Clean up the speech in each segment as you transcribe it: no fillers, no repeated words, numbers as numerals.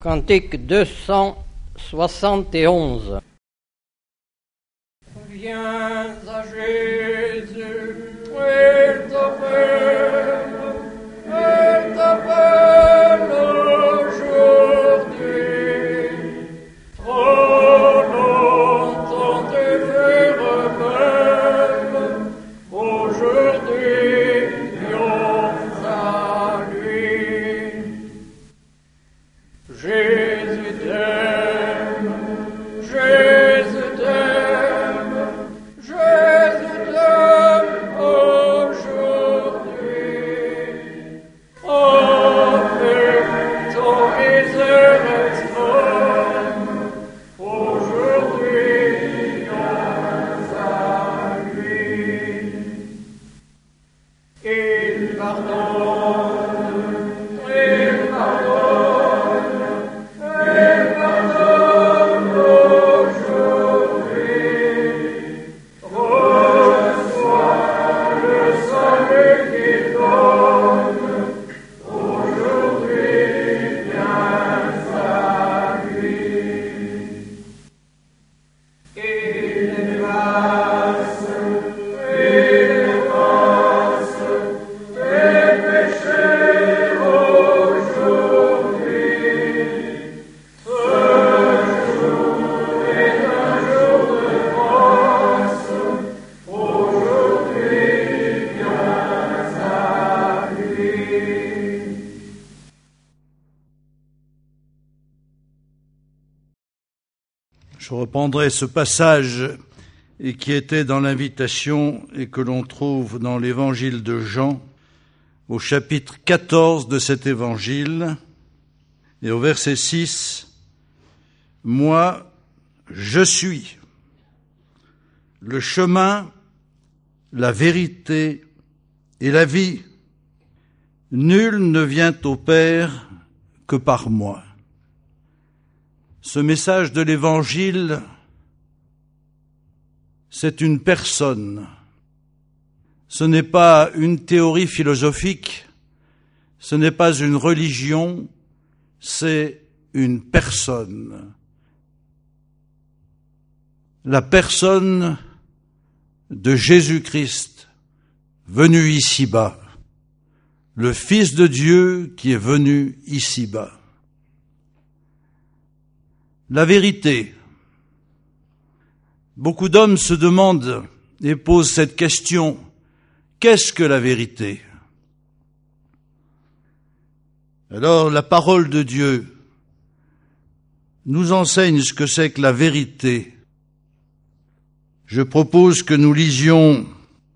Cantique 271. Viens à Jésus, il t'appelle aujourd'hui. Trop longtemps tu fais rebelle, aujourd'hui viens à lui. Jésus t'aime, Jésus t'aime, Jésus t'aime aujourd'hui. Affectant misère extrême, aujourd'hui viens à lui. Il pardonne, il pardonne. Il pardonne aujourd'hui. Reçois le salut qu'il donne. Aujourd'hui, viens à lui. Il efface tes péchés aujourd'hui. Je reprendrai ce passage et qui était dans l'invitation et que l'on trouve dans l'évangile de Jean, au chapitre 14 de cet évangile, et au verset 6, « Moi, je suis le chemin, la vérité et la vie. Nul ne vient au Père que par moi. » Ce message de l'Évangile, c'est une personne. Ce n'est pas une théorie philosophique, ce n'est pas une religion, c'est une personne. La personne de Jésus-Christ, venu ici-bas, le Fils de Dieu qui est venu ici-bas. La vérité. Beaucoup d'hommes se demandent et posent cette question. Qu'est-ce que la vérité? Alors, la parole de Dieu nous enseigne ce que c'est que la vérité. Je propose que nous lisions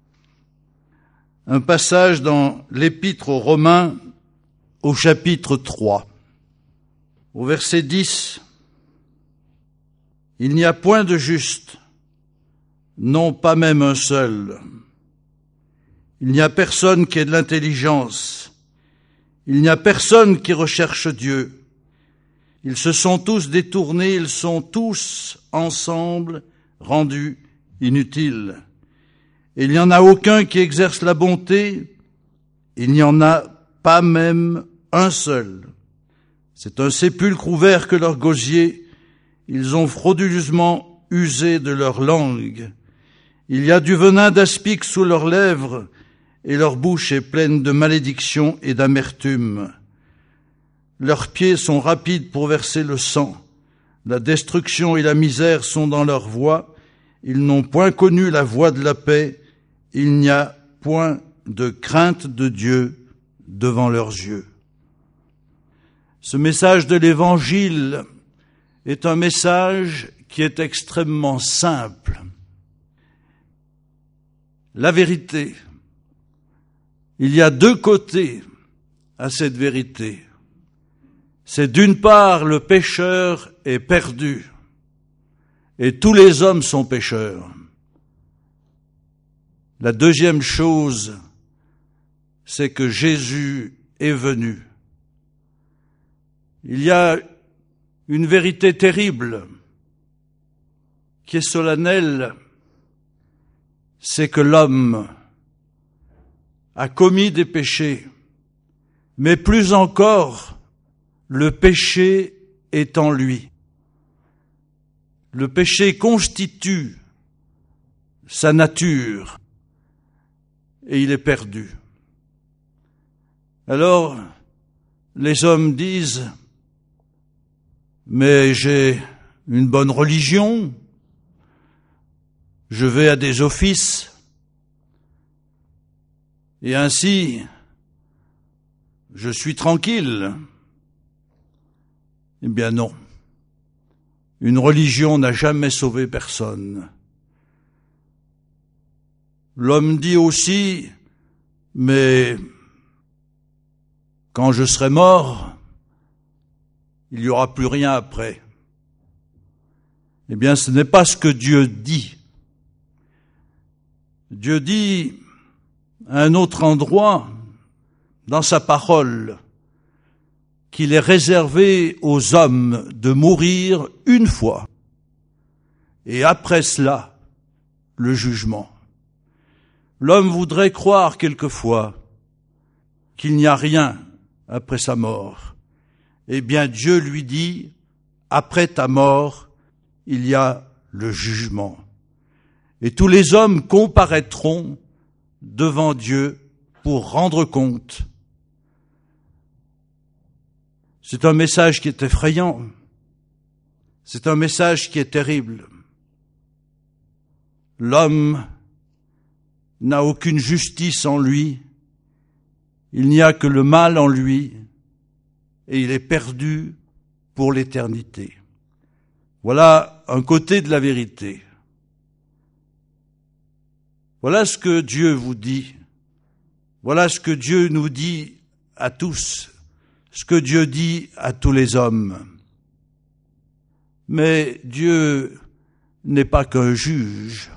un passage dans l'Épître aux Romains au chapitre 3, au verset 10. Il n'y a point de juste, non pas même un seul. Il n'y a personne qui ait de l'intelligence. Il n'y a personne qui recherche Dieu. Ils se sont tous détournés, ils sont tous ensemble rendus inutiles. Il n'y en a aucun qui exerce la bonté, il n'y en a pas même un seul. C'est un sépulcre ouvert que leur gosier. Ils ont frauduleusement usé de leur langue. Il y a du venin d'aspic sous leurs lèvres, et leur bouche est pleine de malédiction et d'amertume. Leurs pieds sont rapides pour verser le sang. La destruction et la misère sont dans leur voie. Ils n'ont point connu la voie de la paix. Il n'y a point de crainte de Dieu devant leurs yeux. Ce message de l'Évangile est un message qui est extrêmement simple. La vérité. Il y a deux côtés à cette vérité. C'est d'une part, le pécheur est perdu, et tous les hommes sont pécheurs. La deuxième chose, c'est que Jésus est venu. Il y a une vérité terrible qui est solennelle, c'est que l'homme a commis des péchés, mais plus encore, le péché est en lui. Le péché constitue sa nature et il est perdu. Alors, les hommes disent, mais j'ai une bonne religion, je vais à des offices, et ainsi, je suis tranquille. Eh bien non. Une religion n'a jamais sauvé personne. L'homme dit aussi, mais quand je serai mort, il n'y aura plus rien après. Eh bien, ce n'est pas ce que Dieu dit. Dieu dit à un autre endroit, dans sa parole, qu'il est réservé aux hommes de mourir une fois, et après cela, le jugement. L'homme voudrait croire quelquefois qu'il n'y a rien après sa mort. Eh bien, Dieu lui dit, après ta mort, il y a le jugement. Et tous les hommes comparaîtront devant Dieu pour rendre compte. C'est un message qui est effrayant. C'est un message qui est terrible. L'homme n'a aucune justice en lui. Il n'y a que le mal en lui et il est perdu pour l'éternité. Voilà un côté de la vérité. Voilà ce que Dieu vous dit. Voilà ce que Dieu nous dit à tous, ce que Dieu dit à tous les hommes. Mais Dieu n'est pas qu'un juge.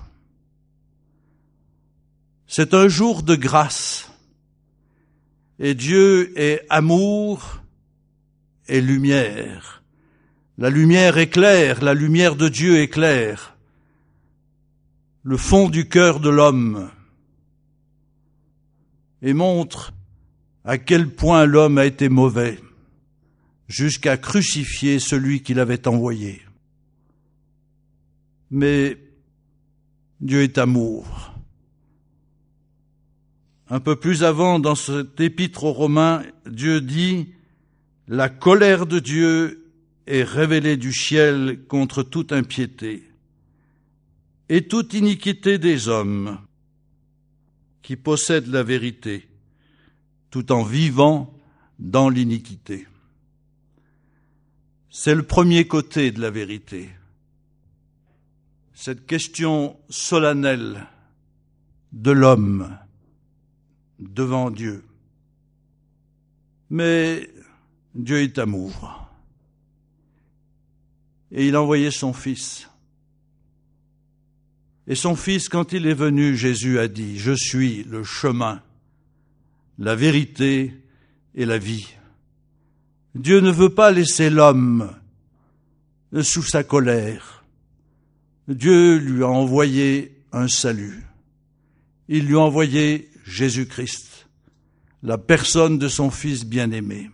C'est un jour de grâce. Et Dieu est amour et lumière. La lumière éclaire, la lumière de Dieu éclaire le fond du cœur de l'homme et montre à quel point l'homme a été mauvais jusqu'à crucifier celui qui l'avait envoyé. Mais Dieu est amour. Un peu plus avant, dans cet épître aux Romains, Dieu dit « La colère de Dieu est révélée du ciel contre toute impiété et toute iniquité des hommes qui possèdent la vérité, tout en vivant dans l'iniquité. » C'est le premier côté de la vérité. Cette question solennelle de l'homme devant Dieu. Mais Dieu est amour. Et il a envoyé son Fils. Et son Fils, quand il est venu, Jésus a dit, « Je suis le chemin, la vérité et la vie. » Dieu ne veut pas laisser l'homme sous sa colère. Dieu lui a envoyé un salut. Il lui a envoyé Jésus-Christ, la personne de son Fils bien-aimé.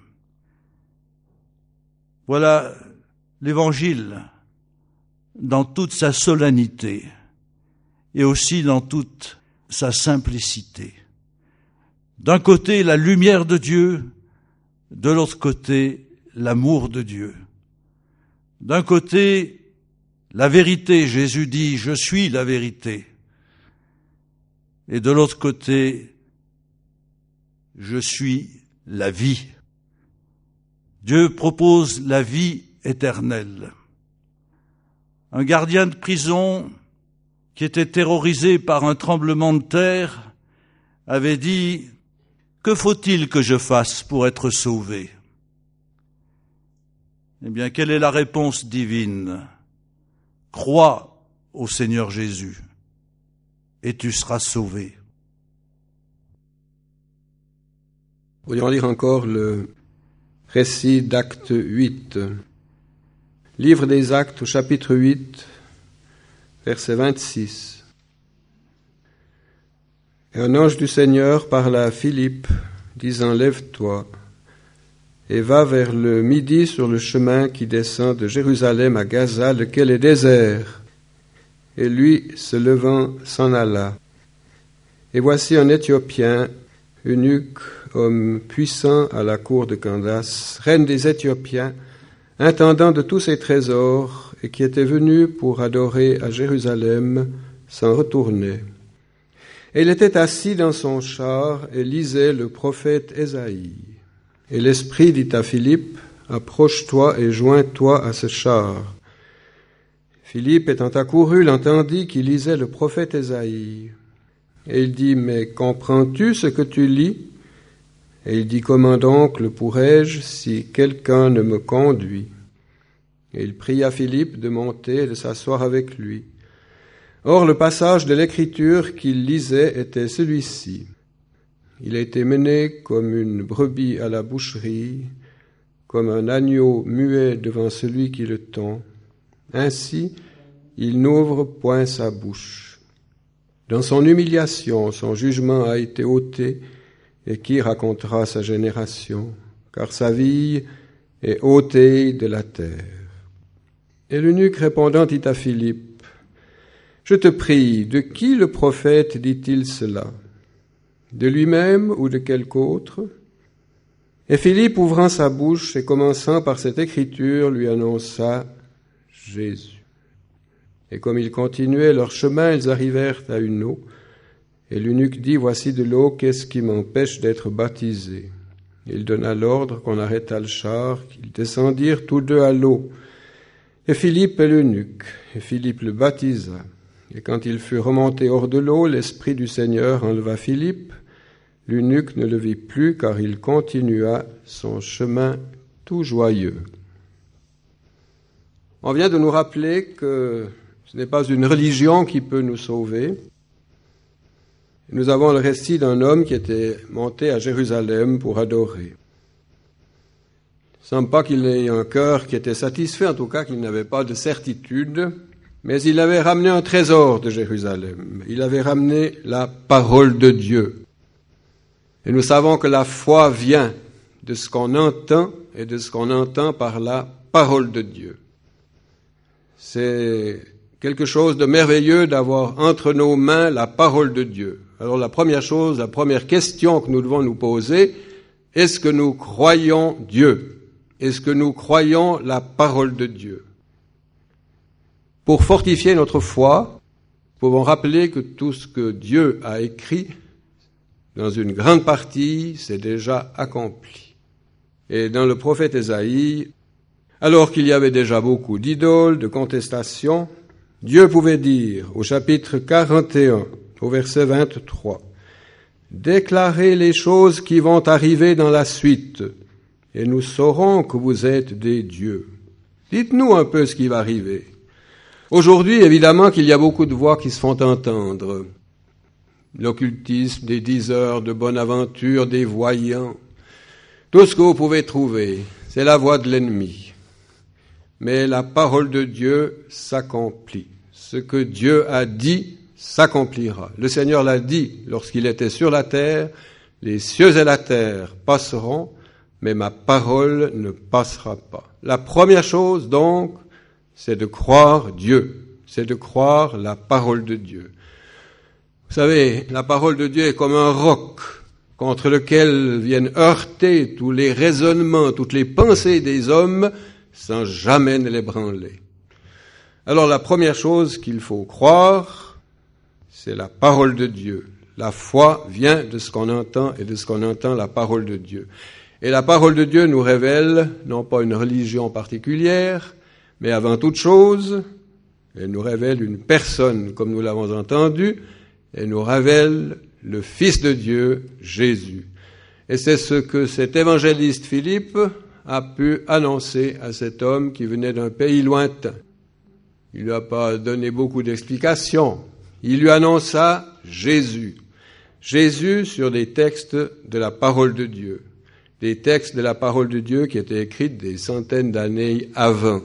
Voilà l'Évangile dans toute sa solennité et aussi dans toute sa simplicité. D'un côté, la lumière de Dieu, de l'autre côté, l'amour de Dieu. D'un côté, la vérité, Jésus dit « Je suis la vérité ». Et de l'autre côté, je suis la vie. Dieu propose la vie éternelle. Un gardien de prison qui était terrorisé par un tremblement de terre avait dit « Que faut-il que je fasse pour être sauvé ?» Eh bien, quelle est la réponse divine ? Crois au Seigneur Jésus et tu seras sauvé. Pourrions lire encore le récit d'Acte 8. Livre des Actes au chapitre 8, verset 26. Et un ange du Seigneur parla à Philippe, disant « Lève-toi et va vers le midi sur le chemin qui descend de Jérusalem à Gaza, lequel est désert. Et lui, se levant, s'en alla. Et voici un Éthiopien, eunuque, homme puissant à la cour de Candace, reine des Éthiopiens, intendant de tous ses trésors, et qui était venu pour adorer à Jérusalem, s'en retournait. Et il était assis dans son char et lisait le prophète Ésaïe. Et l'Esprit dit à Philippe, « Approche-toi et joins-toi à ce char. » Philippe, étant accouru, l'entendit qui lisait le prophète Ésaïe. Et il dit, « Mais comprends-tu ce que tu lis ?» Et il dit, « Comment donc le pourrais-je si quelqu'un ne me conduit ?» Et il pria Philippe de monter et de s'asseoir avec lui. Or, le passage de l'Écriture qu'il lisait était celui-ci. Il a été mené comme une brebis à la boucherie, comme un agneau muet devant celui qui le tond. Ainsi, il n'ouvre point sa bouche. Dans son humiliation, son jugement a été ôté, et qui racontera sa génération, car sa vie est ôtée de la terre. Et l'eunuque répondant dit à Philippe, « Je te prie, de qui le prophète dit-il cela? De lui-même ou de quelque autre ?» Et Philippe, ouvrant sa bouche et commençant par cette écriture, lui annonça Jésus. Et comme ils continuaient leur chemin, ils arrivèrent à une eau. Et l'eunuque dit, « Voici de l'eau, qu'est-ce qui m'empêche d'être baptisé ?» Il donna l'ordre qu'on arrêtât le char, qu'ils descendirent tous deux à l'eau. Et Philippe et l'eunuque, et Philippe le baptisa. Et quand il fut remonté hors de l'eau, l'Esprit du Seigneur enleva Philippe. L'eunuque ne le vit plus, car il continua son chemin tout joyeux. On vient de nous rappeler que ce n'est pas une religion qui peut nous sauver. Nous avons le récit d'un homme qui était monté à Jérusalem pour adorer. Il ne semble pas qu'il ait un cœur qui était satisfait, en tout cas qu'il n'avait pas de certitude, mais il avait ramené un trésor de Jérusalem. Il avait ramené la parole de Dieu. Et nous savons que la foi vient de ce qu'on entend et de ce qu'on entend par la parole de Dieu. C'est quelque chose de merveilleux d'avoir entre nos mains la parole de Dieu. Alors la première question que nous devons nous poser, est-ce que nous croyons Dieu? Est-ce que nous croyons la parole de Dieu? Pour fortifier notre foi, nous pouvons rappeler que tout ce que Dieu a écrit, dans une grande partie, c'est déjà accompli. Et dans le prophète Ésaïe, alors qu'il y avait déjà beaucoup d'idoles, de contestations, Dieu pouvait dire, au chapitre 41, au verset 23, « Déclarez les choses qui vont arriver dans la suite, et nous saurons que vous êtes des dieux. » Dites-nous un peu ce qui va arriver. Aujourd'hui, évidemment qu'il y a beaucoup de voix qui se font entendre. L'occultisme, des diseurs de bonne aventure, des voyants, tout ce que vous pouvez trouver, c'est la voix de l'ennemi. Mais la parole de Dieu s'accomplit. Ce que Dieu a dit s'accomplira. Le Seigneur l'a dit lorsqu'il était sur la terre, « Les cieux et la terre passeront, mais ma parole ne passera pas. » La première chose, donc, c'est de croire Dieu, c'est de croire la parole de Dieu. Vous savez, la parole de Dieu est comme un roc contre lequel viennent heurter tous les raisonnements, toutes les pensées des hommes, sans jamais ne l'ébranler. Alors la première chose qu'il faut croire, c'est la parole de Dieu. La foi vient de ce qu'on entend et de ce qu'on entend la parole de Dieu. Et la parole de Dieu nous révèle, non pas une religion particulière, mais avant toute chose, elle nous révèle une personne, comme nous l'avons entendu, elle nous révèle le Fils de Dieu, Jésus. Et c'est ce que cet évangéliste Philippe a pu annoncer à cet homme qui venait d'un pays lointain. Il ne lui a pas donné beaucoup d'explications. Il lui annonça Jésus. Jésus sur des textes de la parole de Dieu. Des textes de la parole de Dieu qui étaient écrits des centaines d'années avant.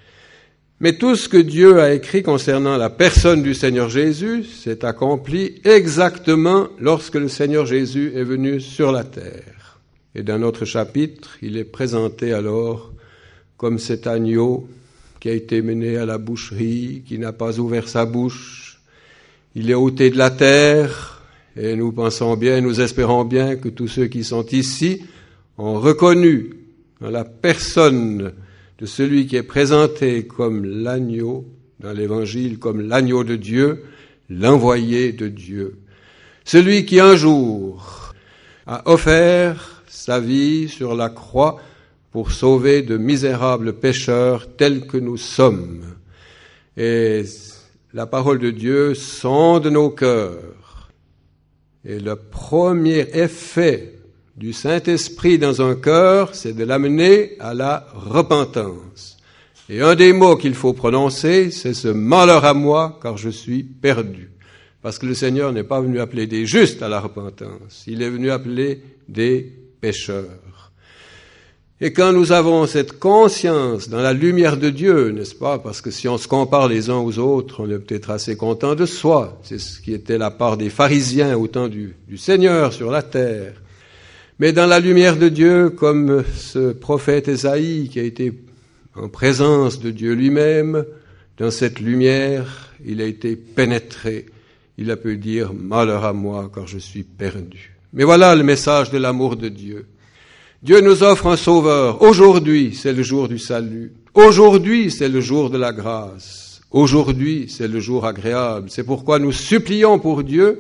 Mais tout ce que Dieu a écrit concernant la personne du Seigneur Jésus s'est accompli exactement lorsque le Seigneur Jésus est venu sur la terre. Et dans notre chapitre, il est présenté alors comme cet agneau qui a été mené à la boucherie, qui n'a pas ouvert sa bouche. Il est ôté de la terre, et nous pensons bien, nous espérons bien que tous ceux qui sont ici ont reconnu dans la personne de celui qui est présenté comme l'agneau, dans l'Évangile, comme l'agneau de Dieu, l'envoyé de Dieu. Celui qui un jour a offert sa vie sur la croix pour sauver de misérables pécheurs tels que nous sommes. Et la parole de Dieu sonde nos cœurs. Et le premier effet du Saint-Esprit dans un cœur, c'est de l'amener à la repentance. Et un des mots qu'il faut prononcer, c'est ce « malheur à moi, car je suis perdu ». Parce que le Seigneur n'est pas venu appeler des justes à la repentance, il est venu appeler des pécheurs. Et quand nous avons cette conscience dans la lumière de Dieu, n'est-ce pas, parce que si on se compare les uns aux autres, on est peut-être assez content de soi, c'est ce qui était la part des pharisiens au temps du Seigneur sur la terre. Mais dans la lumière de Dieu, comme ce prophète Ésaïe qui a été en présence de Dieu lui-même, dans cette lumière, il a été pénétré. Il a pu dire « malheur à moi, car je suis perdu ». Mais voilà le message de l'amour de Dieu. Dieu nous offre un sauveur. Aujourd'hui, c'est le jour du salut. Aujourd'hui, c'est le jour de la grâce. Aujourd'hui, c'est le jour agréable. C'est pourquoi nous supplions pour Dieu,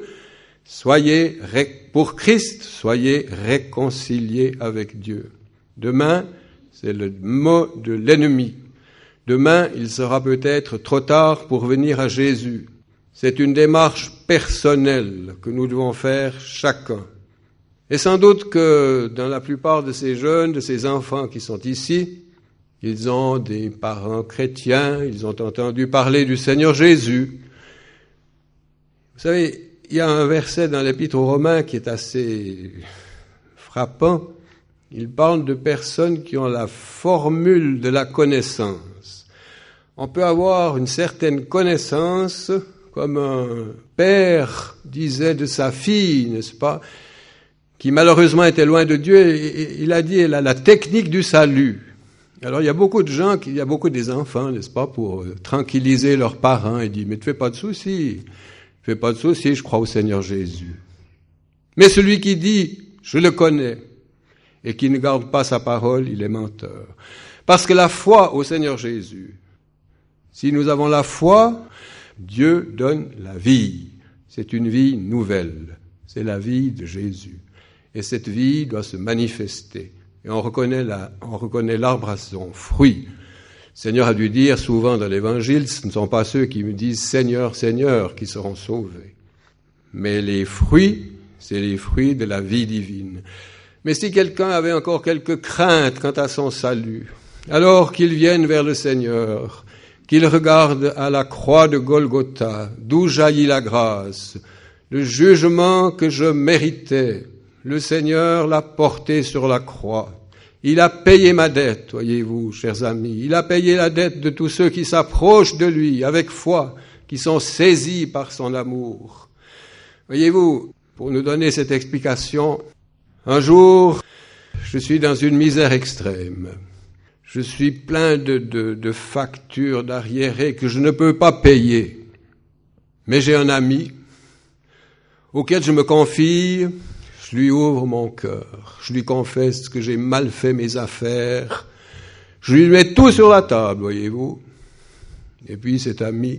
pour Christ, soyez réconciliés avec Dieu. Demain, c'est le mot de l'ennemi. Demain, il sera peut-être trop tard pour venir à Jésus. C'est une démarche personnelle que nous devons faire chacun. Et sans doute que dans la plupart de ces jeunes, de ces enfants qui sont ici, ils ont des parents chrétiens, ils ont entendu parler du Seigneur Jésus. Vous savez, il y a un verset dans l'Épître aux Romains qui est assez frappant. Il parle de personnes qui ont la formule de la connaissance. On peut avoir une certaine connaissance, comme un père disait de sa fille, n'est-ce pas, qui malheureusement était loin de Dieu, et il a dit elle a la technique du salut. Alors il y a beaucoup de gens, il y a beaucoup des enfants, n'est-ce pas, pour tranquilliser leurs parents, et disent mais ne fais pas de soucis, je crois au Seigneur Jésus. Mais celui qui dit je le connais et qui ne garde pas sa parole, il est menteur. Parce que la foi au Seigneur Jésus, si nous avons la foi, Dieu donne la vie. C'est une vie nouvelle. C'est la vie de Jésus. Et cette vie doit se manifester. Et on reconnaît l'arbre à son fruit. Le Seigneur a dû dire souvent dans l'Évangile, ce ne sont pas ceux qui me disent « Seigneur, Seigneur » qui seront sauvés. Mais les fruits, c'est les fruits de la vie divine. Mais si quelqu'un avait encore quelques craintes quant à son salut, alors qu'il vienne vers le Seigneur, qu'il regarde à la croix de Golgotha, d'où jaillit la grâce, le jugement que je méritais, le Seigneur l'a porté sur la croix. Il a payé ma dette, voyez-vous, chers amis. Il a payé la dette de tous ceux qui s'approchent de lui avec foi, qui sont saisis par son amour. Voyez-vous, pour nous donner cette explication, un jour, je suis dans une misère extrême. Je suis plein de factures, d'arriérés que je ne peux pas payer. Mais j'ai un ami auquel je me confie, je lui ouvre mon cœur, je lui confesse que j'ai mal fait mes affaires, je lui mets tout sur la table, voyez-vous. Et puis cet ami,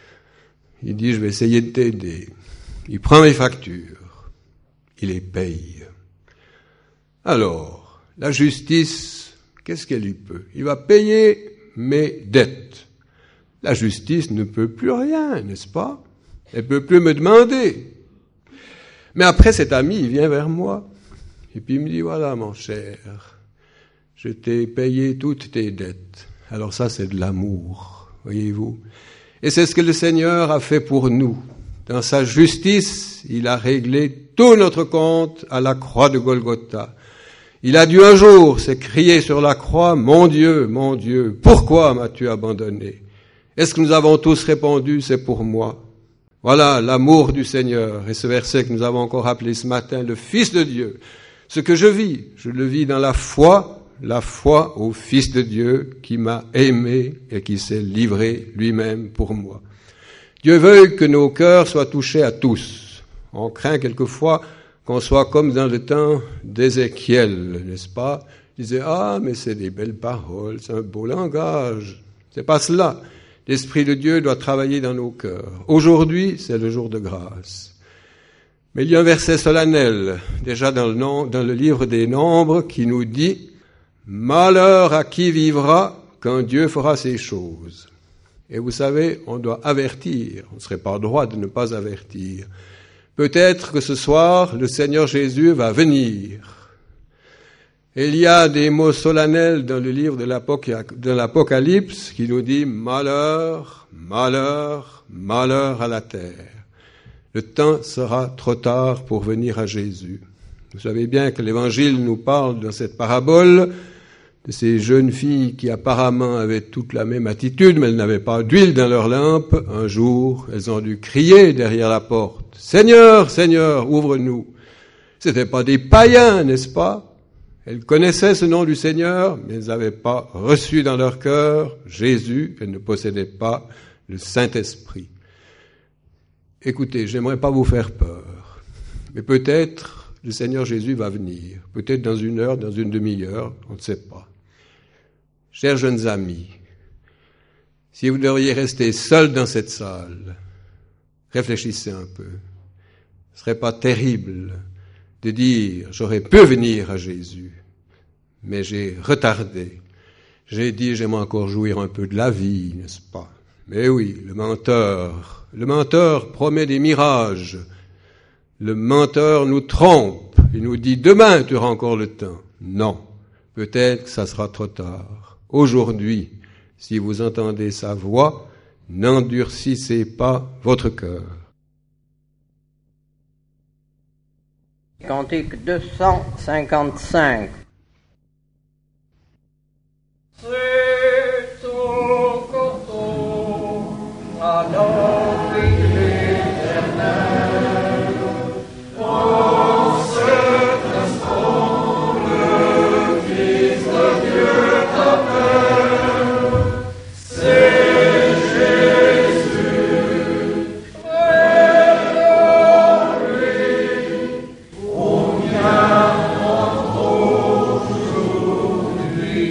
il dit, je vais essayer de t'aider. Il prend mes factures, il les paye. Alors, la justice, qu'est-ce qu'elle y peut? Il va payer mes dettes. La justice ne peut plus rien, n'est-ce pas? Elle ne peut plus me demander. Mais après, cet ami, il vient vers moi, et puis il me dit, voilà, mon cher, je t'ai payé toutes tes dettes. Alors ça, c'est de l'amour, voyez-vous. Et c'est ce que le Seigneur a fait pour nous. Dans sa justice, il a réglé tout notre compte à la croix de Golgotha. Il a dû un jour se crier sur la croix, mon Dieu, pourquoi m'as-tu abandonné? Est-ce que nous avons tous répondu, c'est pour moi? Voilà l'amour du Seigneur. Et ce verset que nous avons encore appelé ce matin, le Fils de Dieu, Ce que je le vis dans la foi au Fils de Dieu qui m'a aimé et qui s'est livré lui-même pour moi. Dieu veuille que nos cœurs soient touchés à tous. On craint quelquefois qu'on soit comme dans le temps d'Ézéchiel, n'est-ce pas? Il disait, mais c'est des belles paroles, c'est un beau langage. C'est pas cela. L'Esprit de Dieu doit travailler dans nos cœurs. Aujourd'hui, c'est le jour de grâce. Mais il y a un verset solennel, déjà dans le livre des Nombres, qui nous dit « Malheur à qui vivra quand Dieu fera ces choses ». Et vous savez, on doit avertir. On ne serait pas droit de ne pas avertir. Peut-être que ce soir, le Seigneur Jésus va venir. Et il y a des mots solennels dans le livre de l'Apocalypse qui nous dit « Malheur, malheur, malheur à la terre ». Le temps sera trop tard pour venir à Jésus. Vous savez bien que l'Évangile nous parle dans cette parabole de ces jeunes filles qui apparemment avaient toute la même attitude, mais elles n'avaient pas d'huile dans leur lampe. Un jour, elles ont dû crier derrière la porte « Seigneur, Seigneur, ouvre-nous !» C'était pas des païens, n'est-ce pas? Elles connaissaient ce nom du Seigneur, mais elles n'avaient pas reçu dans leur cœur Jésus, elles ne possédaient pas le Saint-Esprit. Écoutez, j'aimerais pas vous faire peur, mais peut-être le Seigneur Jésus va venir, peut-être dans 1 heure, dans 1 demi-heure, on ne sait pas. Chers jeunes amis, si vous devriez rester seuls dans cette salle, réfléchissez un peu. Ce ne serait pas terrible de dire « j'aurais pu venir à Jésus, mais j'ai retardé. J'ai dit « j'aimerais encore jouir un peu de la vie, n'est-ce pas ?» Mais oui, le menteur promet des mirages. Le menteur nous trompe. Il nous dit « demain, tu auras encore le temps ». Non, peut-être que ça sera trop tard. Aujourd'hui, si vous entendez sa voix, n'endurcissez pas votre cœur. Cantique 255. C'est ton canton à l'envie éternelle. En cet instant, le Fils de Dieu t'appelle. C'est Jésus. Frère en lui, on vient aujourd'hui.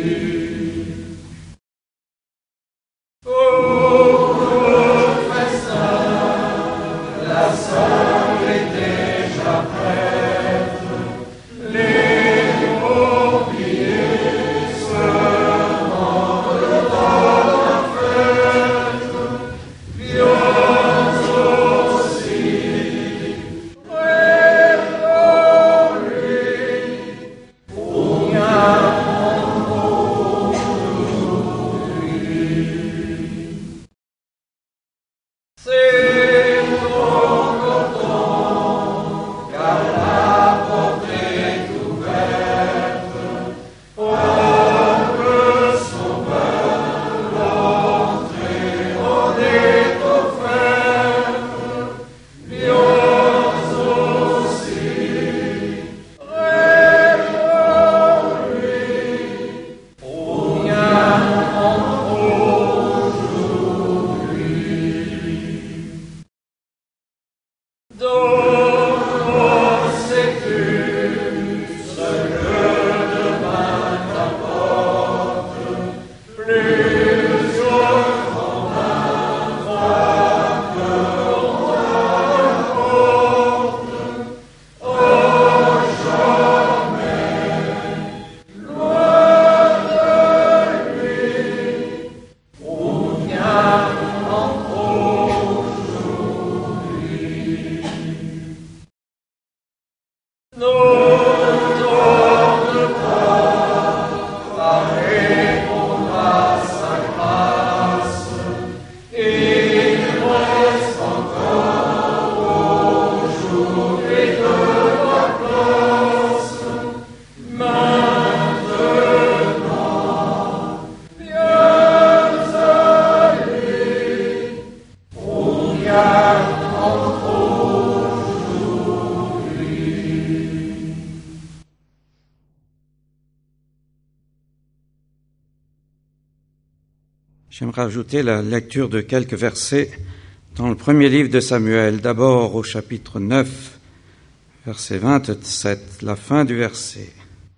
J'aimerais ajouter la lecture de quelques versets dans le premier livre de Samuel, d'abord au chapitre 9, verset 27, la fin du verset.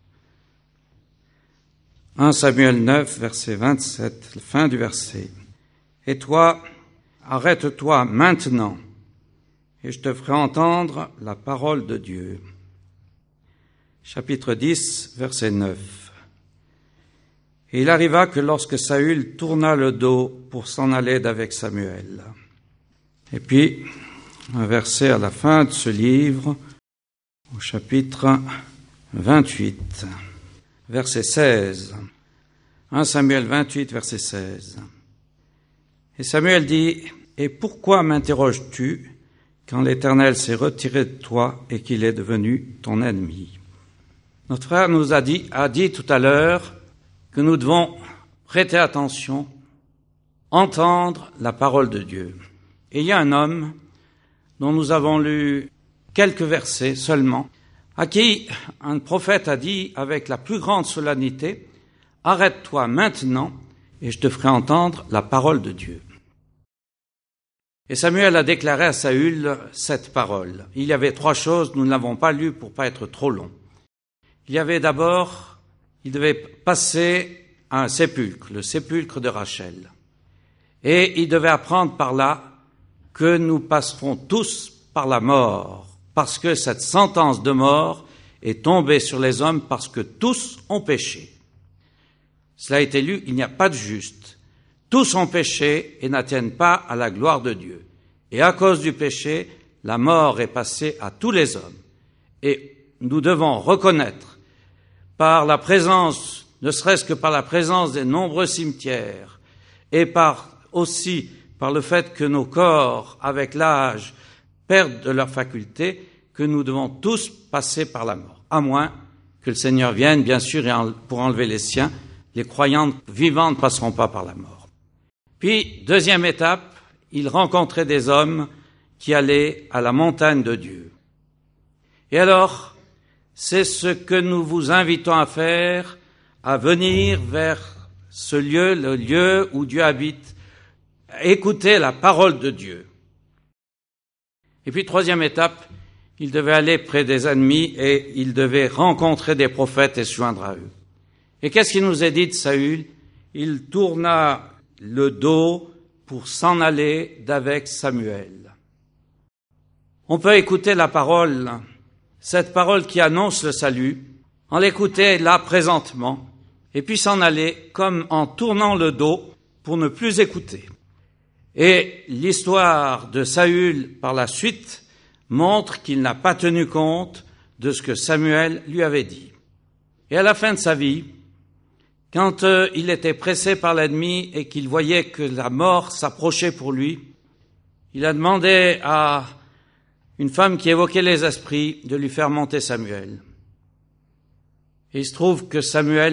1 Samuel 9, verset 27, la fin du verset. « Et toi, arrête-toi maintenant, et je te ferai entendre la parole de Dieu. » Chapitre 10, verset 9. « Et il arriva que lorsque Saül tourna le dos pour s'en aller d'avec Samuel. » Et puis, un verset à la fin de ce livre, au chapitre 28, verset 16. 1 Samuel 28, verset 16. Et Samuel dit, « Et pourquoi m'interroges-tu quand l'Éternel s'est retiré de toi et qu'il est devenu ton ennemi ?» Notre frère nous a dit tout à l'heure que nous devons prêter attention, entendre la parole de Dieu. Et il y a un homme dont nous avons lu quelques versets seulement, à qui un prophète a dit avec la plus grande solennité, « Arrête-toi maintenant et je te ferai entendre la parole de Dieu. » Et Samuel a déclaré à Saül cette parole. Il y avait 3 choses, nous ne l'avons pas lu pour pas être trop long. Il y avait d'abord, il devait passer à un sépulcre, le sépulcre de Rachel. Et il devait apprendre par là que nous passerons tous par la mort, parce que cette sentence de mort est tombée sur les hommes parce que tous ont péché. Cela a été lu, il n'y a pas de juste. Tous ont péché et n'atteignent pas à la gloire de Dieu. Et à cause du péché, la mort est passée à tous les hommes. Et nous devons reconnaître, par la présence, ne serait-ce que par la présence des nombreux cimetières, et aussi par le fait que nos corps, avec l'âge, perdent de leurs facultés, que nous devons tous passer par la mort. À moins que le Seigneur vienne, bien sûr, pour enlever les siens, les croyants vivants ne passeront pas par la mort. Puis, deuxième étape, il rencontrait des hommes qui allaient à la montagne de Dieu. Et alors, c'est ce que nous vous invitons à faire, à venir vers ce lieu, le lieu où Dieu habite, écouter la parole de Dieu. Et puis, troisième étape, il devait aller près des ennemis et il devait rencontrer des prophètes et se joindre à eux. Et qu'est-ce qu'il nous est dit de Saül? Il tourna le dos pour s'en aller d'avec Samuel. On peut écouter la parole, cette parole qui annonce le salut, en l'écouter là présentement, et puis s'en aller comme en tournant le dos pour ne plus écouter. Et l'histoire de Saül par la suite montre qu'il n'a pas tenu compte de ce que Samuel lui avait dit. Et à la fin de sa vie, quand il était pressé par l'ennemi et qu'il voyait que la mort s'approchait pour lui, il a demandé à une femme qui évoquait les esprits de lui faire monter Samuel. Et il se trouve que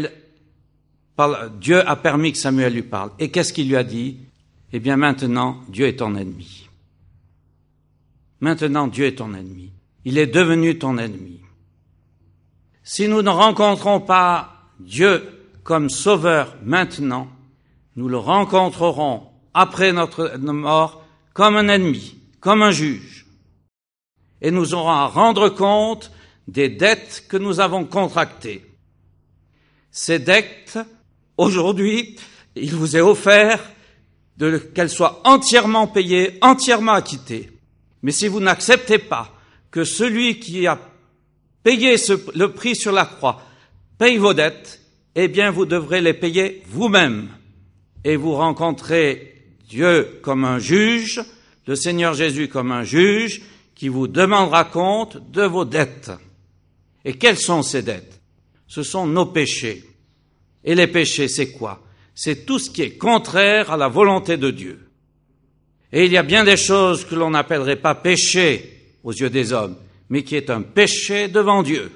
Dieu a permis que Samuel lui parle. Et qu'est-ce qu'il lui a dit? Eh bien maintenant, Dieu est ton ennemi. Maintenant, Dieu est ton ennemi. Il est devenu ton ennemi. Si nous ne rencontrons pas Dieu comme sauveur maintenant, nous le rencontrerons après notre mort comme un ennemi, comme un juge. Et nous aurons à rendre compte des dettes que nous avons contractées. Ces dettes, aujourd'hui, il vous est offert qu'elles soient entièrement payées, entièrement acquittées. Mais si vous n'acceptez pas que celui qui a payé le prix sur la croix paye vos dettes, eh bien, vous devrez les payer vous-même. Et vous rencontrez Dieu comme un juge, le Seigneur Jésus comme un juge, qui vous demandera compte de vos dettes. Et quelles sont ces dettes? Ce sont nos péchés. Et les péchés, c'est quoi? C'est tout ce qui est contraire à la volonté de Dieu. Et il y a bien des choses que l'on n'appellerait pas péché aux yeux des hommes, mais qui est un péché devant Dieu.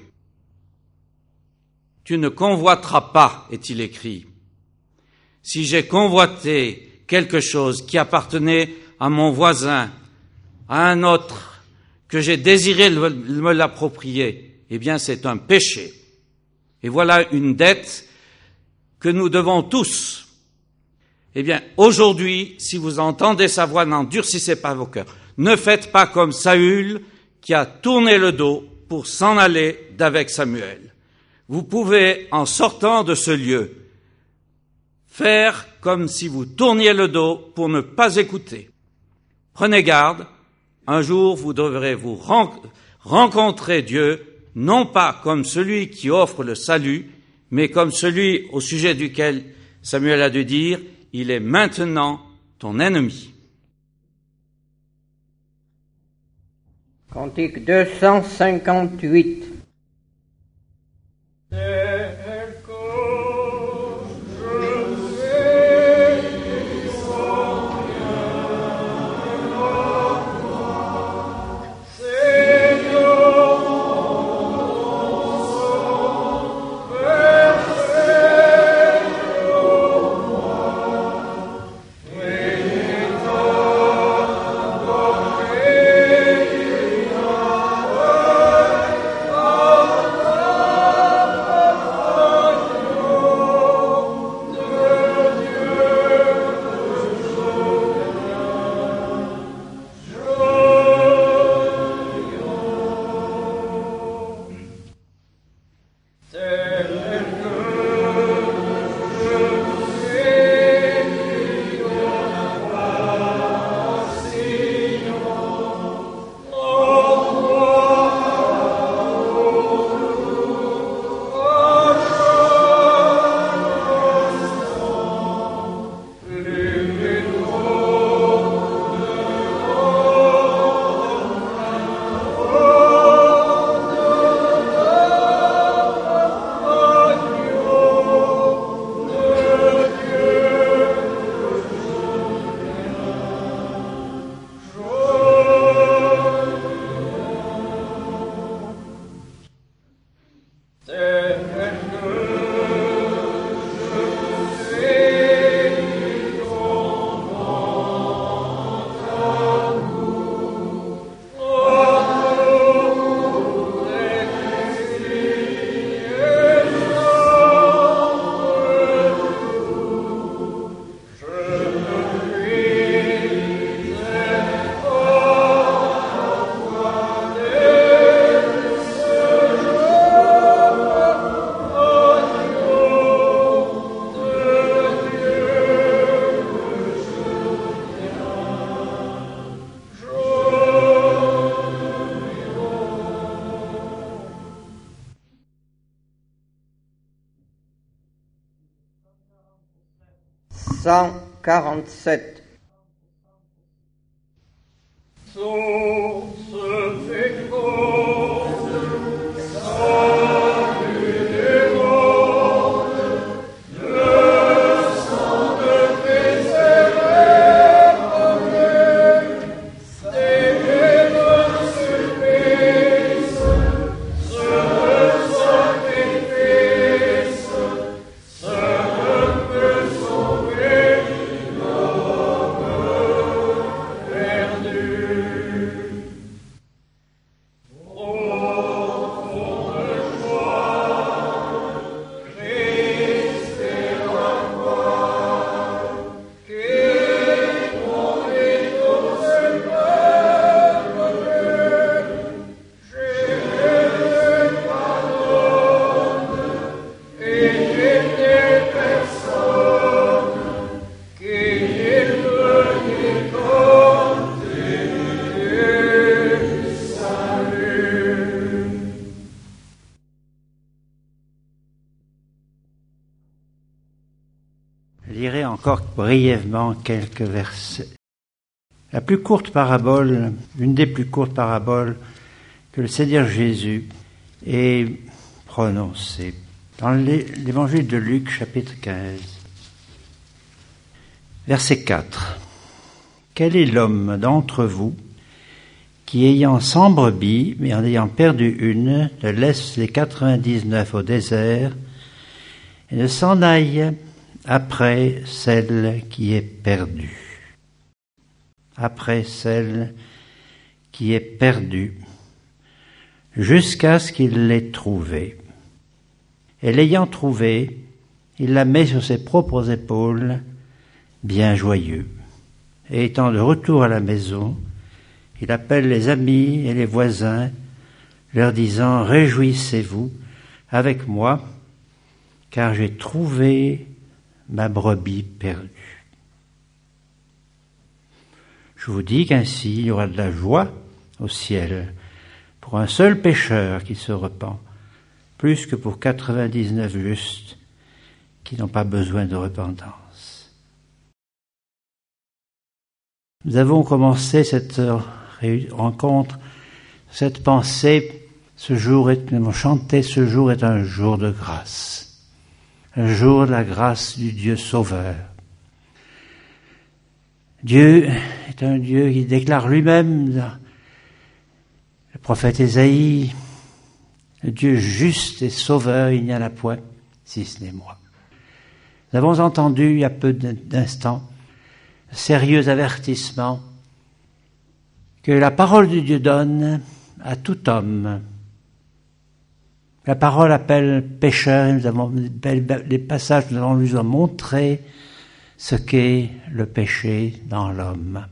Tu ne convoiteras pas, est-il écrit. Si j'ai convoité quelque chose qui appartenait à mon voisin, à un autre, que j'ai désiré me l'approprier, eh bien c'est un péché. Et voilà une dette que nous devons tous. Eh bien, aujourd'hui, si vous entendez sa voix, n'endurcissez pas vos cœurs. Ne faites pas comme Saül qui a tourné le dos pour s'en aller d'avec Samuel. Vous pouvez, en sortant de ce lieu, faire comme si vous tourniez le dos pour ne pas écouter. Prenez garde, un jour vous devrez vous rencontrer Dieu, non pas comme celui qui offre le salut, mais comme celui au sujet duquel Samuel a dû dire « Il est maintenant ton ennemi ». Cantique 258. Psalm 47. Je lirai encore brièvement quelques versets. La plus courte parabole, une des plus courtes paraboles que le Seigneur Jésus ait prononcée dans l'évangile de Luc, chapitre 15. Verset 4. Quel est l'homme d'entre vous qui, ayant 100 brebis, mais en ayant perdu une, ne laisse les 99 au désert et ne s'en aille après celle qui est perdue. Après celle qui est perdue, jusqu'à ce qu'il l'ait trouvée. Et l'ayant trouvée, il la met sur ses propres épaules bien joyeux. Et étant de retour à la maison, il appelle les amis et les voisins, leur disant « Réjouissez-vous avec moi, car j'ai trouvé ma brebis perdue. » Je vous dis qu'ainsi il y aura de la joie au ciel pour un seul pécheur qui se repent, plus que pour 99 justes qui n'ont pas besoin de repentance. Nous avons commencé cette rencontre, cette pensée, nous avons chanté, ce jour est un jour de grâce, un jour de la grâce du Dieu Sauveur. Dieu est un Dieu qui déclare lui-même, le prophète Ésaïe, le Dieu juste et sauveur, il n'y en a point, si ce n'est moi. Nous avons entendu il y a peu d'instants un sérieux avertissement que la parole de Dieu donne à tout homme. La parole appelle pécheur, et nous avons les passages nous avons nous montré ce qu'est le péché dans l'homme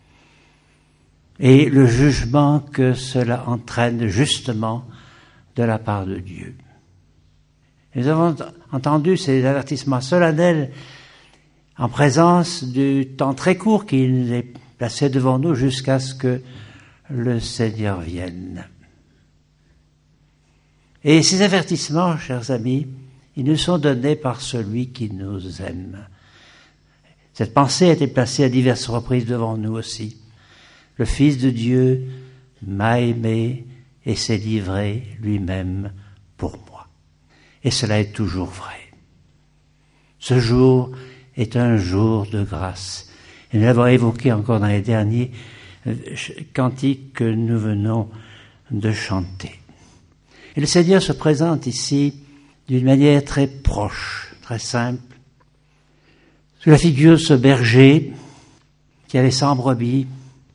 et le jugement que cela entraîne justement de la part de Dieu. Nous avons entendu ces avertissements solennels en présence du temps très court qui nous est placé devant nous jusqu'à ce que le Seigneur vienne. Et ces avertissements, chers amis, ils nous sont donnés par celui qui nous aime. Cette pensée a été placée à diverses reprises devant nous aussi. Le Fils de Dieu m'a aimé et s'est livré lui-même pour moi. Et cela est toujours vrai. Ce jour est un jour de grâce. Et nous l'avons évoqué encore dans les derniers cantiques que nous venons de chanter. Et le Seigneur se présente ici d'une manière très proche, très simple, sous la figure de ce berger qui avait 100 brebis.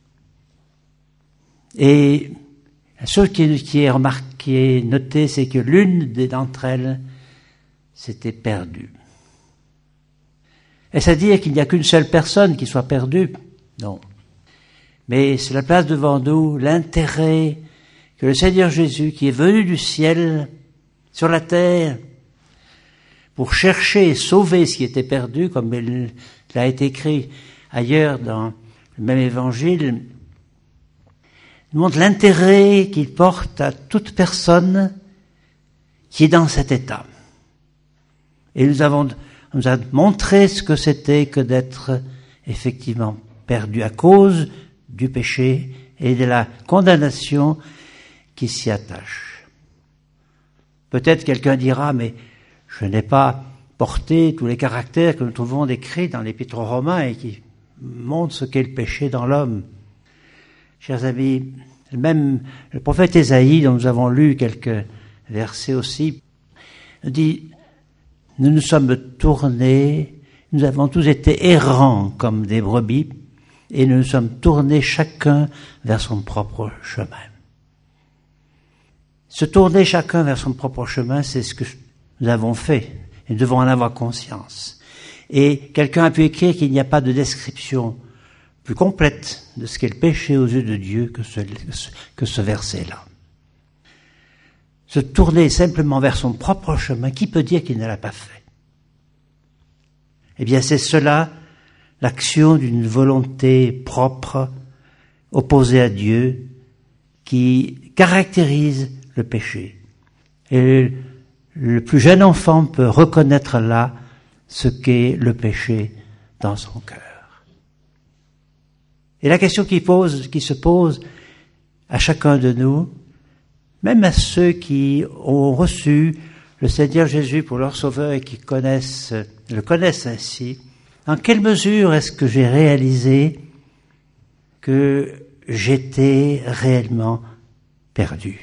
Et la chose qui est remarquée, notée, c'est que l'une d'entre elles s'était perdue. Est-ce à dire qu'il n'y a qu'une seule personne qui soit perdue? Non. Mais cela place devant nous l'intérêt que le Seigneur Jésus, qui est venu du ciel sur la terre pour chercher et sauver ce qui était perdu, comme il a été écrit ailleurs dans le même évangile, nous montre l'intérêt qu'il porte à toute personne qui est dans cet état. Et nous a montré ce que c'était que d'être effectivement perdu à cause du péché et de la condamnation qui s'y attache. Peut-être quelqu'un dira, mais je n'ai pas porté tous les caractères que nous trouvons décrits dans l'Épître aux Romains et qui montrent ce qu'est le péché dans l'homme. Chers amis, même le prophète Ésaïe, dont nous avons lu quelques versets aussi, dit, nous nous sommes tournés, nous avons tous été errants comme des brebis, et nous nous sommes tournés chacun vers son propre chemin. Se tourner chacun vers son propre chemin, c'est ce que nous avons fait, et nous devons en avoir conscience. Et quelqu'un a pu écrire qu'il n'y a pas de description plus complète de ce qu'est le péché aux yeux de Dieu que ce verset-là. Se tourner simplement vers son propre chemin, qui peut dire qu'il ne l'a pas fait? Eh bien, c'est cela, l'action d'une volonté propre, opposée à Dieu, qui caractérise le péché. Et le plus jeune enfant peut reconnaître là ce qu'est le péché dans son cœur. Et la question qui se pose à chacun de nous, même à ceux qui ont reçu le Seigneur Jésus pour leur Sauveur et qui le connaissent ainsi, dans quelle mesure est-ce que j'ai réalisé que j'étais réellement perdu?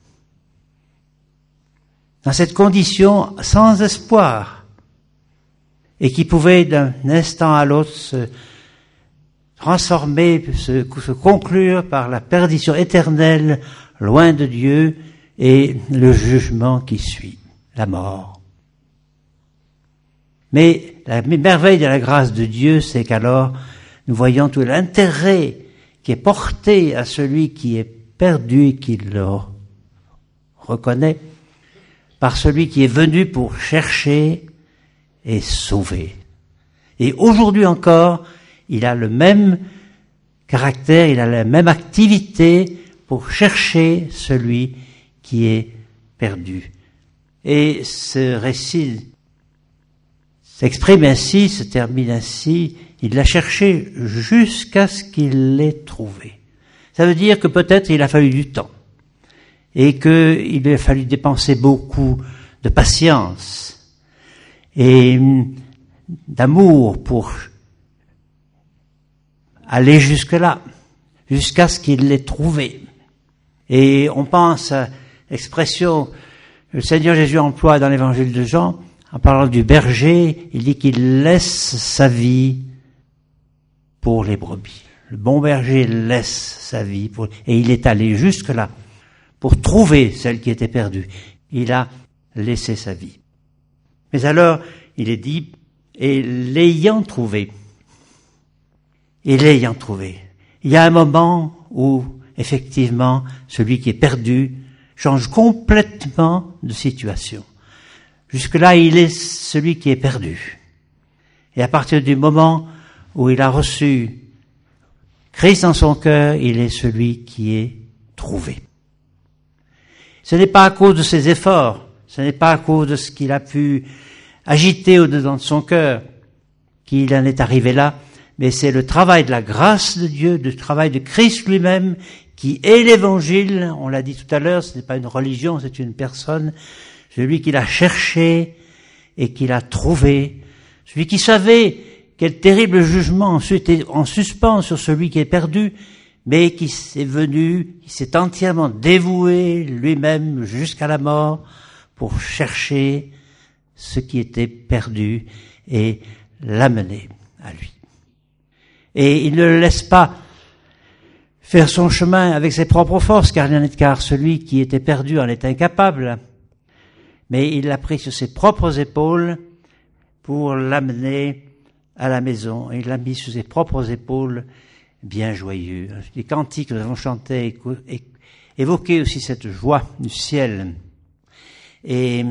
Dans cette condition sans espoir, et qui pouvait d'un instant à l'autre se transformer, se conclure par la perdition éternelle, loin de Dieu, et le jugement qui suit, la mort. Mais la merveille de la grâce de Dieu, c'est qu'alors nous voyons tout l'intérêt qui est porté à celui qui est perdu et qui le reconnaît par celui qui est venu pour chercher et sauver. Et aujourd'hui encore, il a le même caractère, il a la même activité pour chercher celui qui est perdu. Et ce récit s'exprime ainsi, se termine ainsi, il l'a cherché jusqu'à ce qu'il l'ait trouvé. Ça veut dire que peut-être il a fallu du temps et qu'il lui a fallu dépenser beaucoup de patience et d'amour pour aller jusque-là, jusqu'à ce qu'il l'ait trouvé. Et on pense à l'expression que le Seigneur Jésus emploie dans l'évangile de Jean, en parlant du berger, il dit qu'il laisse sa vie pour les brebis. Le bon berger laisse sa vie et il est allé jusque-là pour trouver celle qui était perdue. Il a laissé sa vie. Mais alors, il est dit, et l'ayant trouvé, il y a un moment où, effectivement, celui qui est perdu change complètement de situation. Jusque-là, il est celui qui est perdu. Et à partir du moment où il a reçu Christ dans son cœur, il est celui qui est trouvé. Ce n'est pas à cause de ses efforts, ce n'est pas à cause de ce qu'il a pu agiter au-dedans de son cœur qu'il en est arrivé là, mais c'est le travail de la grâce de Dieu, le travail de Christ lui-même, qui est l'évangile. On l'a dit tout à l'heure, ce n'est pas une religion, c'est une personne. Celui qui l'a cherché et qui l'a trouvé. Celui qui savait quel terrible jugement ensuite est en suspens sur celui qui est perdu, mais qui s'est entièrement dévoué lui-même jusqu'à la mort pour chercher ce qui était perdu et l'amener à lui. Et il ne le laisse pas faire son chemin avec ses propres forces, car celui qui était perdu en est incapable, mais il l'a pris sur ses propres épaules pour l'amener à la maison. Et il l'a mis sur ses propres épaules, bien joyeux. Les cantiques que nous avons chantés évoquaient aussi cette joie du ciel. Et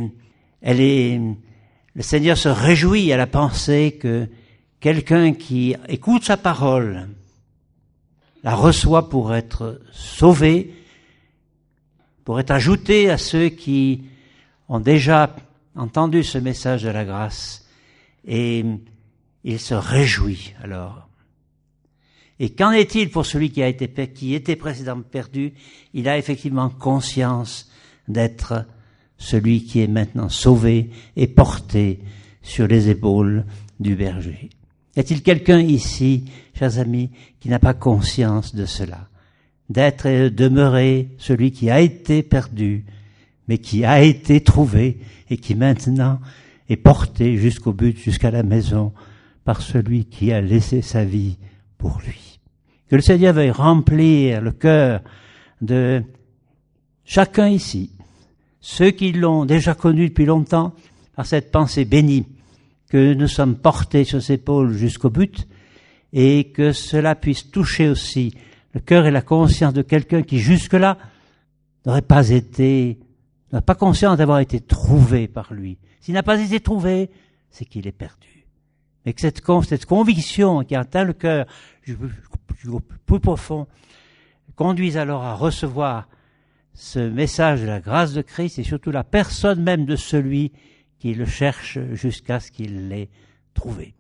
le Seigneur se réjouit à la pensée que quelqu'un qui écoute sa parole, la reçoit pour être sauvé, pour être ajouté à ceux qui ont déjà entendu ce message de la grâce, et il se réjouit alors. Et qu'en est-il pour celui qui était précédemment perdu? Il a effectivement conscience d'être celui qui est maintenant sauvé et porté sur les épaules du berger. Y a-t-il quelqu'un ici, chers amis, qui n'a pas conscience de cela? D'être et de demeurer celui qui a été perdu, mais qui a été trouvé et qui maintenant est porté jusqu'au but, jusqu'à la maison, par celui qui a laissé sa vie pour lui. Que le Seigneur veuille remplir le cœur de chacun ici, ceux qui l'ont déjà connu depuis longtemps, par cette pensée bénie, que nous sommes portés sur ses épaules jusqu'au but, et que cela puisse toucher aussi le cœur et la conscience de quelqu'un qui jusque-là n'a pas conscience d'avoir été trouvé par lui. S'il n'a pas été trouvé, c'est qu'il est perdu. Mais que cette conviction qui atteint le cœur au plus profond conduise alors à recevoir ce message de la grâce de Christ et surtout la personne même de celui qui le cherche jusqu'à ce qu'il l'ait trouvé.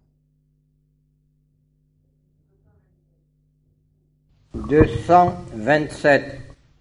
227.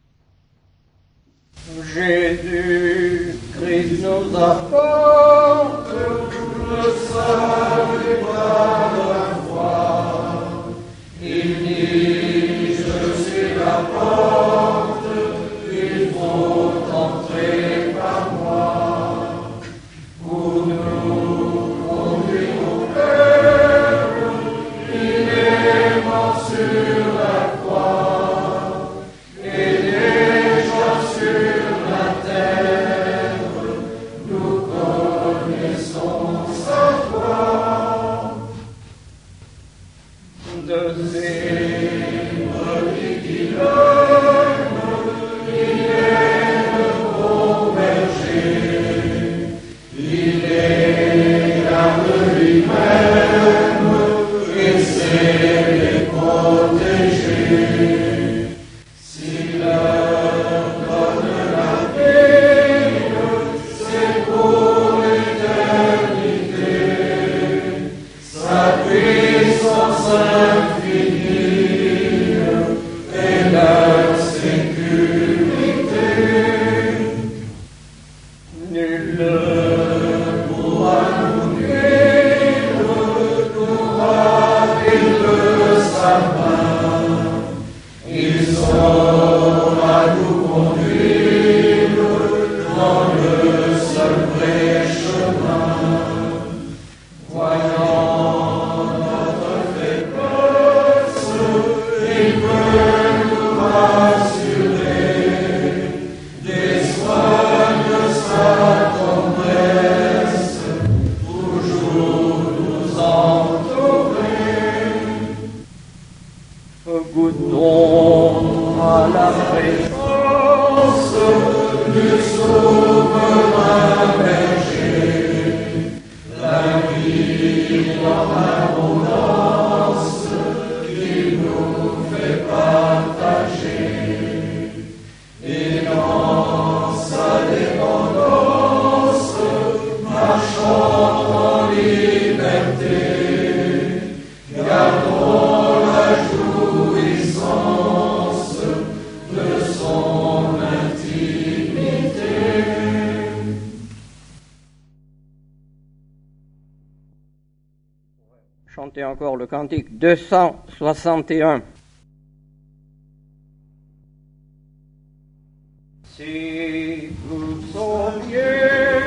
Jésus Christ nous apporte le salut par la foi. Il dit, je suis la porte, il faut entrer par moi. Pour nous conduire au Père, il est mort sur la croix, et déjà sur la terre, nous connaissons sa voix. Goûtons à la présence du souverain berger, la vie dans l'abondance qu'il nous fait partager, et dans sa dépendance, marchons en liberté, gardons la jouissance de son intimité. Chantez encore le cantique 261. Si vous saviez